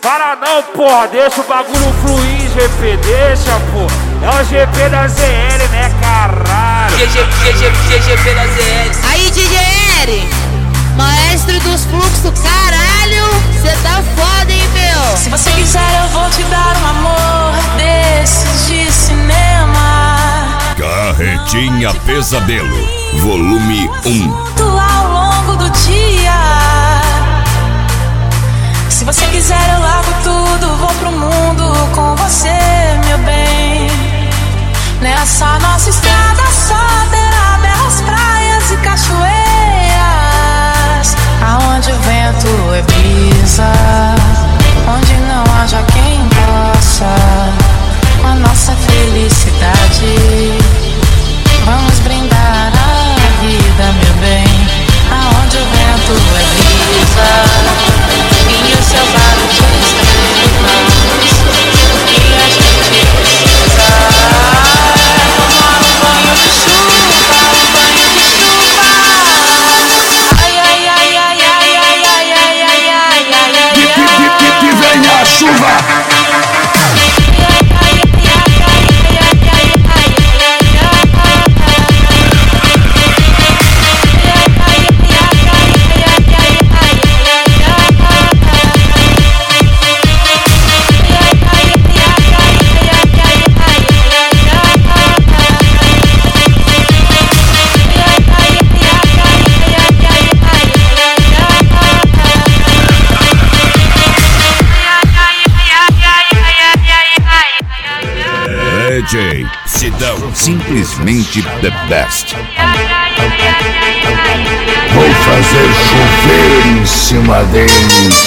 Para não, porra, deixa o bagulho fluir, GP, deixa, pô. É o GP da ZL, né, caralho? GP da ZL. Aí, DJ L, maestro dos fluxos, caralho, cê tá foda, hein, meu? Se você quiser, eu vou te dar um amor desses de cinema. Carretinha Pesadelo, volume 1. Ao longo do dia. Se você quiser, eu largo tudo, vou pro mundo com você, meu bem. Nessa nossa estrada só terá belas praias e cachoeiras, aonde o vento é brisa, onde não haja quem possa com a nossa felicidade. Vamos brindar a vida, meu bem, aonde o vento é brisa e o céu claro de estrelas, que a gente precisa tomar um banho de chuva, um banho de chuva. Ai, ai, ai, ai, ai, ai, ai, ai, ai, ai, ai, ai. Que venha a chuva! DJ Sidão, simplesmente the best. Vou fazer chover em cima deles.